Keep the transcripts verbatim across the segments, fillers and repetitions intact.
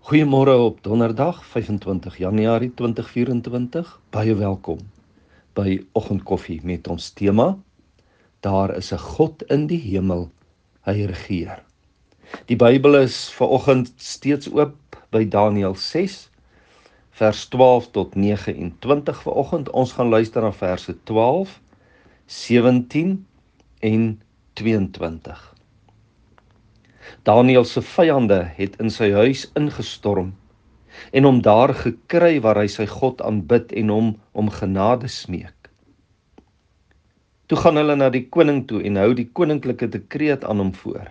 Goeiemôre op donderdag, vyfentwintig Januarie tweeduisend vyf-en-twintig. Baie welkom by Oggendkoffie met ons tema: Daar is 'n God in die hemel, hy regeer. Die Bybel is vanoggend steeds oop by Daniël ses, vers twaalf tot negenentwintig vanoggend. Ons gaan luister na verse twaalf, sewentien en tweeëntwintig. Daniël se vyande het in sy huis ingestorm en hom daar gekry waar hy sy God aanbid en hom om genade smeek. Toe gaan hulle na die koning toe en hou die koninklike dekreet aan hom voor.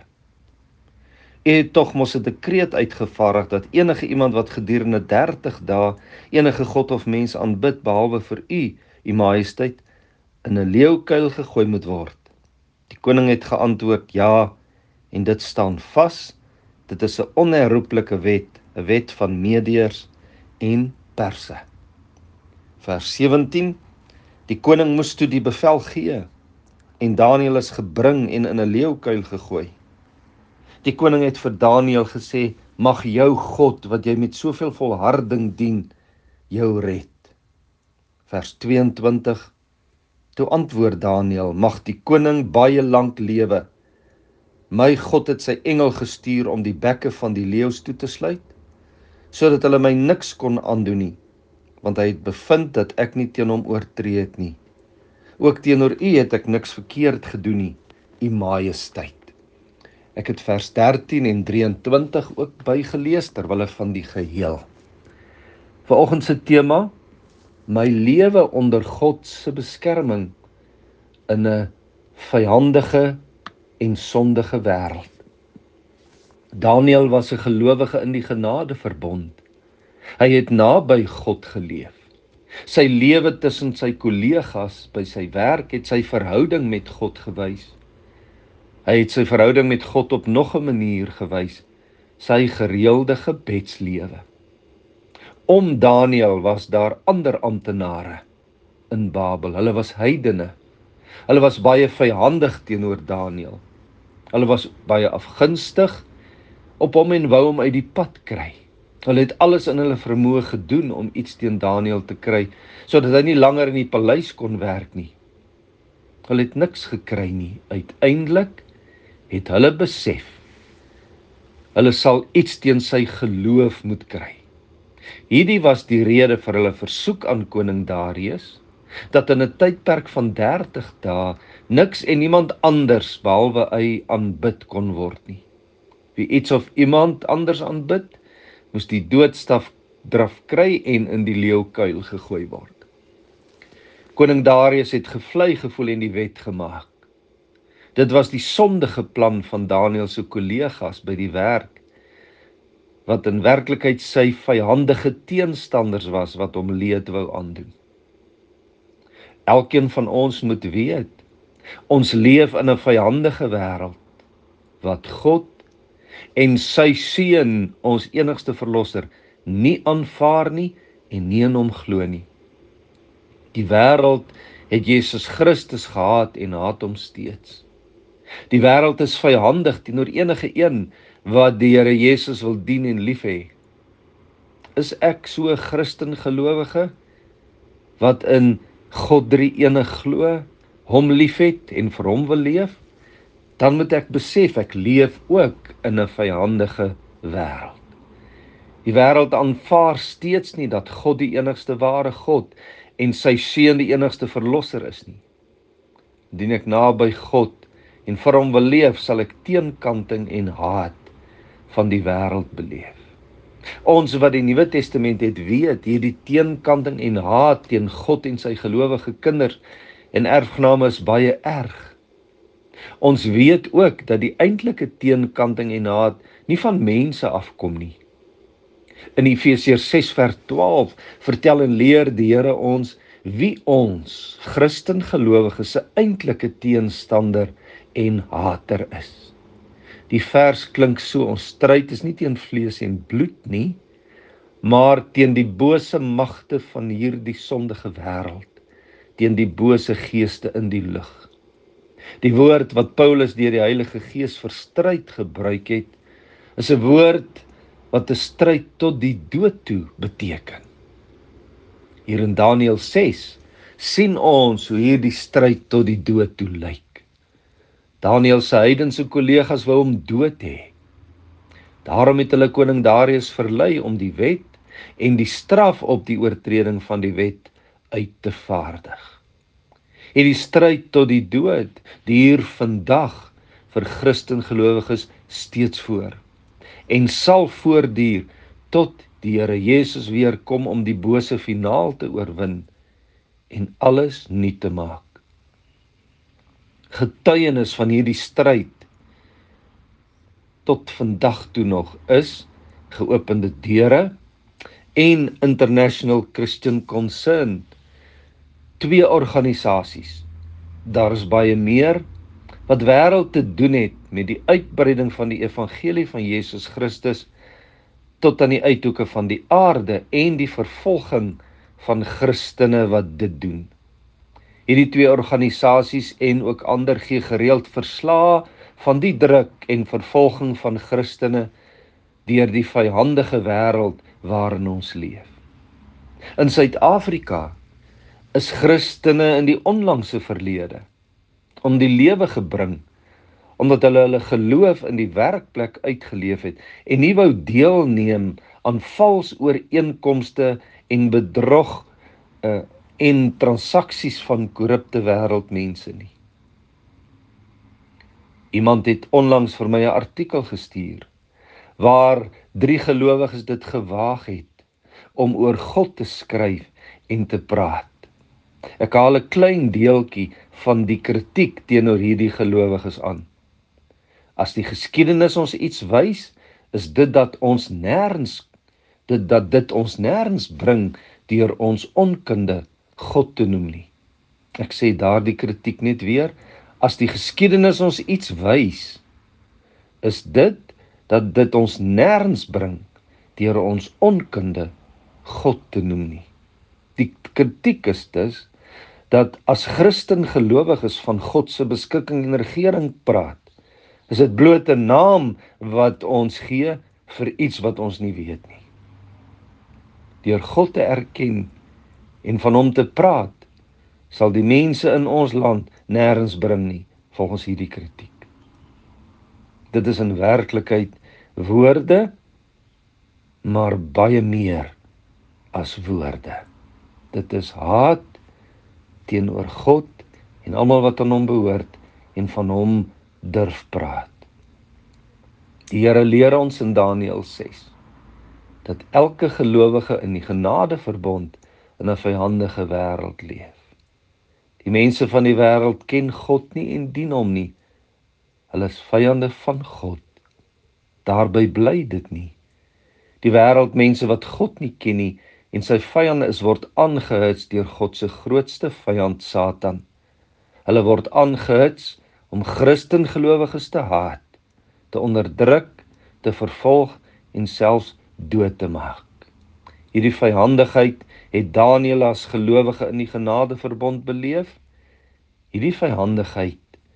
U het tog mos 'n dekreet uitgevaardig dat enige iemand wat gedurende dertig dae enige God of mens aanbid behalwe vir u, u majesteit, in 'n leeukuil gegooi moet word. Die koning het geantwoord: ja, en dit staan vas. Dit is 'n onherroepelike wet, 'n wet van Medeërs en Perse. Vers sewentien. Die koning moes toe die bevel gee en Daniël is gebring en in 'n leeukuil gegooi. Die koning het vir Daniël gesê: mag jou God, wat jy met soveel volharding dien, jou red. Vers tweeëntwintig. Toe antwoord Daniël: mag die koning baie lank lewe. My God het sy engel gestuur om die bekke van die leeu's toe te sluit, sodat hulle my niks kon aandoen nie, want hy het bevind dat ek nie teen hom oortree het nie. Ook teenoor u het ek niks verkeerd gedoen nie, u majesteit. Ek het vers dertien en drieëntwintig ook bygelees terwille van die geheel. Vanoggend se tema: my lewe onder God se beskerming in 'n vyandige en sondige wêreld. Daniël was 'n gelowige in die genadeverbond. Hy het naby God geleef. Sy lewe tussen sy kollegas by sy werk het sy verhouding met God gewys. Hy het sy verhouding met God op nog 'n manier gewys: sy gereelde gebedslewe. Om Daniël was daar ander amptenare in Babel. Hulle was heidene. Hulle was baie vyandig teenoor Daniël. Hulle was baie afgunstig op hom en wou hom uit die pad kry. Hulle het alles in hulle vermoë gedoen om iets teen Daniël te kry, sodat hy nie langer in die paleis kon werk nie. Hulle het niks gekry nie. Uiteindelik het hulle besef, hulle sal iets teen sy geloof moet kry. Hierdie was die rede vir hulle versoek aan koning Darius, dat in 'n tydperk van dertig dae niks en niemand anders behalwe hy aanbid kon word nie. Wie iets of iemand anders aanbid, moes die doodstraf draf kry en in die leeukuil gegooi word. Koning Darius het gevlei gevoel en die wet gemaak. Dit was die sondige plan van Daniël se kollegas by die werk, wat in werklikheid sy vyandige teenstanders was wat hom leed wou aandoen. Elkeen van ons moet weet, ons leef in 'n vyandige wêreld, wat God en sy seun, ons enigste verlosser, nie aanvaar nie en nie in hom glo nie. Die wêreld het Jesus Christus gehaat en haat hom steeds. Die wêreld is vyandig teenoor enige een wat die Here Jesus wil dien en lief hê. Is ek so 'n Christen gelowige wat in God drie enig glo, hom liefhet en vir hom wil leef? Dan moet ek besef ek leef ook in 'n vyandige wêreld. Die wêreld aanvaar steeds nie dat God die enigste ware God en sy seun die enigste verlosser is nie. Indien ek naby God en vir hom wil leef, sal ek teenkanting en haat van die wêreld beleef. Ons wat die Nuwe Testament het, weet hierdie teenkanting en haat teen God en sy gelowige kinders en erfgename is baie erg. Ons weet ook dat die eintlike teenkanting en haat nie van mense afkom nie. In Efesiërs ses vers twaalf vertel en leer die Here ons wie ons, Christen gelowiges, se eintlike teenstander en hater is. Die vers klink so: ons stryd is nie teen vlees en bloed nie, maar teen die bose magte van hierdie sondige wêreld, teen die bose geeste in die lug. Die woord wat Paulus deur die Heilige Gees vir stryd gebruik het, is 'n woord wat 'n stryd tot die dood toe beteken. Hier in Daniël ses sien ons hoe hierdie stryd tot die dood toe lyk. Daniël se heidense kollegas wou hom dood hê. Daarom het hulle koning Darius verlei om die wet en die straf op die oortreding van die wet uit te vaardig. Hierdie stryd tot die dood duur vandag vir Christengelowiges steeds voor en sal voortduur tot die Here Jesus weer kom om die bose finaal te oorwin en alles nuut te maak. Getuienis van hierdie stryd tot vandag toe nog is Geopende Deure en International Christian Concern, twee organisasies. Daar is baie meer wat wêreld te doen het met die uitbreiding van die evangelie van Jesus Christus tot aan die uithoeke van die aarde en die vervolging van Christene wat dit doen. Hierdie twee organisasies en ook ander gee gereeld verslae van die druk en vervolging van Christene deur die vyhandige wêreld waarin ons leef. In Suid-Afrika is Christene in die onlangse verlede om die lewe gebring, omdat hulle hulle geloof in die werkplek uitgeleef het en nie wou deelneem aan vals ooreenkomste en bedrog uh, en transaksies van korrupte wêreldmense nie. Iemand het onlangs vir my 'n artikel gestuur, waar drie gelowiges dit gewaag het om oor God te skryf en te praat. Ek haal 'n klein deeltjie van die kritiek teenoor hierdie gelowiges aan. As die geskiedenis ons iets wys, is dit dat ons nêrens, dit dat dit ons nêrens bring deur ons onkunde God te noem nie. Ek sê daardie kritiek net weer, as die geskiedenis ons iets wys, is dit dat dit ons nêrens bring deur ons onkunde God te noem nie. Die kritiek is dus dat as Christen gelowiges van God se beskikking en regering praat, is dit bloot 'n naam wat ons gee vir iets wat ons nie weet nie. Deur God te erken en van hom te praat, sal die mense in ons land nêrens bring nie, volgens hierdie kritiek. Dit is in werklikheid woorde, maar baie meer as woorde. Dit is haat teenoor God en almal wat aan hom behoort en van hom durf praat. Die Here leer ons in Daniël ses dat elke gelowige in die genadeverbond in 'n vyhandige wêreld leef. Die mense van die wêreld ken God nie en dien hom nie. Hulle is vyande van God. Daarby bly dit nie. Die wêreldmense wat God nie ken nie en sy vyande is, word aangehits deur God se grootste vyand Satan. Hulle word aangehits om Christen gelowiges te haat, te onderdruk, te vervolg en selfs dood te maak. Hierdie vyhandigheid het Daniël as gelowige in die genadeverbond beleef. Hierdie vyhandigheid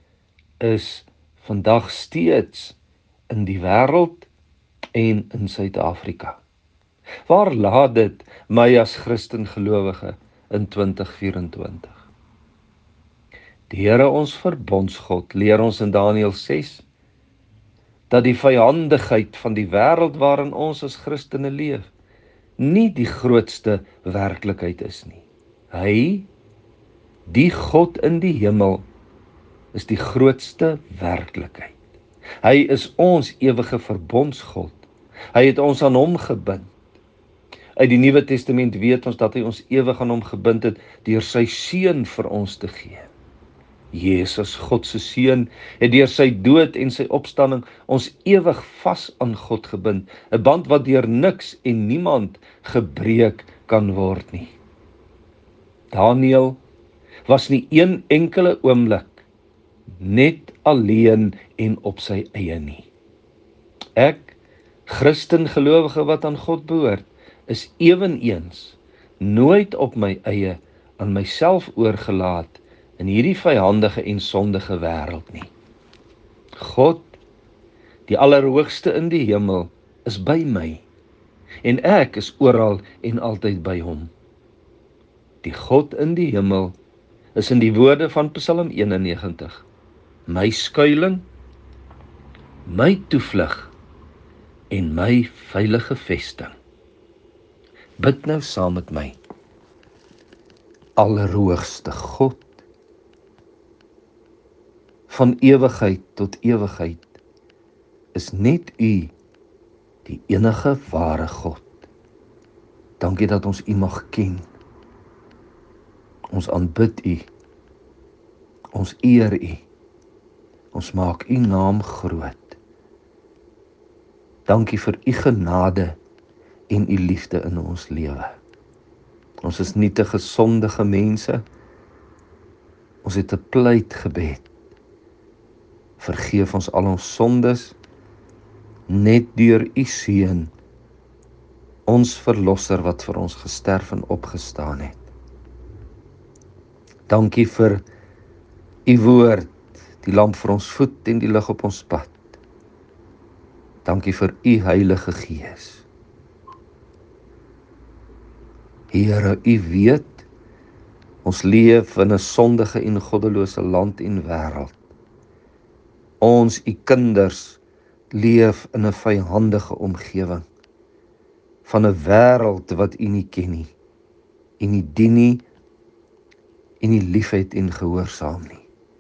is vandag steeds in die wêreld en in Suid-Afrika. Waar laat dit my as Christen gelowige in twintig vyf-en-twintig? Die Here ons verbondsgod leer ons in Daniël ses dat die vyhandigheid van die wêreld waarin ons as Christene leef nie die grootste werklikheid is nie. Hy, die God in die hemel, is die grootste werklikheid. Hy is ons ewige verbondsgod. Hy het ons aan hom gebind. Uit die Nuwe Testament weet ons dat hy ons ewig aan hom gebind het deur sy seun vir ons te gee. Jesus, God se seun, het deur sy dood en sy opstanding ons ewig vas aan God gebind, 'n band wat deur niks en niemand gebreek kan word nie. Daniël was nie een enkele oomblik net alleen en op sy eie nie. Ek, Christen gelowige wat aan God behoort, is eweneens nooit op my eie aan myself oorgelaat in hierdie vyhandige en sondige wêreld nie. God, die Allerhoogste in die hemel, is by my en ek is oral en altyd by hom. Die God in die hemel is in die woorde van Psalm eenennegentig, my skuiling, my toevlug en my veilige vesting. Bid nou saam met my. Allerhoogste God, van ewigheid tot ewigheid, is net U die enige ware God. Dankie dat ons U mag ken. Ons aanbid U. Ons eer U. Ons maak U naam groot. Dankie vir U genade en U liefde in ons lewe. Ons is nietige sondige mense. Ons het 'n pleitgebed. Vergeef ons al ons sondes, net deur U Seun, ons verlosser wat vir ons gesterf en opgestaan het. Dankie vir U woord, die lamp vir ons voet en die lig op ons pad. Dankie vir U Heilige Gees. Here, U weet, ons leef in 'n sondige en goddelose land en wêreld. Ons, U kinders, leef in 'n vyhandige omgewing, van 'n wêreld wat U nie ken nie, U nie dien nie, U nie liefhet en gehoorsaam nie.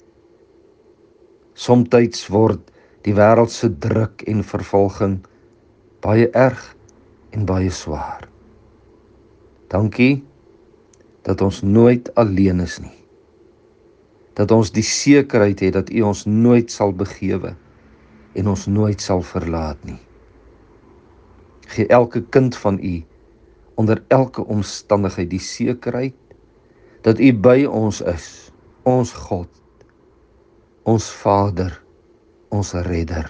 Somtyds word die wêreld se druk en vervolging baie erg en baie swaar. Dankie dat ons nooit alleen is nie. Dat ons die sekerheid het dat U ons nooit sal begewe en ons nooit sal verlaat nie. Gee elke kind van U onder elke omstandigheid die sekerheid dat U by ons is, ons God, ons Vader, ons Redder.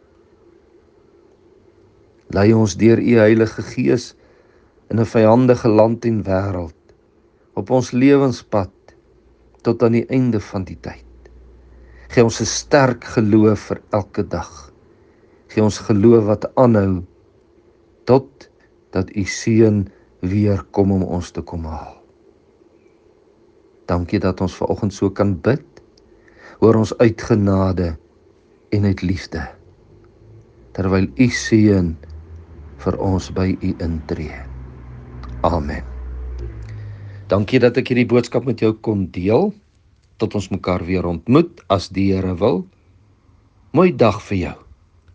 Lei ons deur U Heilige Gees in 'n vyhandige land en wêreld, op ons lewenspad, tot aan die einde van die tyd. Gee ons 'n sterk geloof vir elke dag. Gee ons geloof wat aanhou, tot dat U Seun weer kom om ons te kom haal. Dankie dat ons vanoggend so kan bid, hoor ons uit genade en uit liefde, terwyl U Seun vir ons by U intree. Amen. Dankie dat ek hierdie boodskap met jou kon deel, tot ons mekaar weer ontmoet, as die Here wil. Mooi dag vir jou.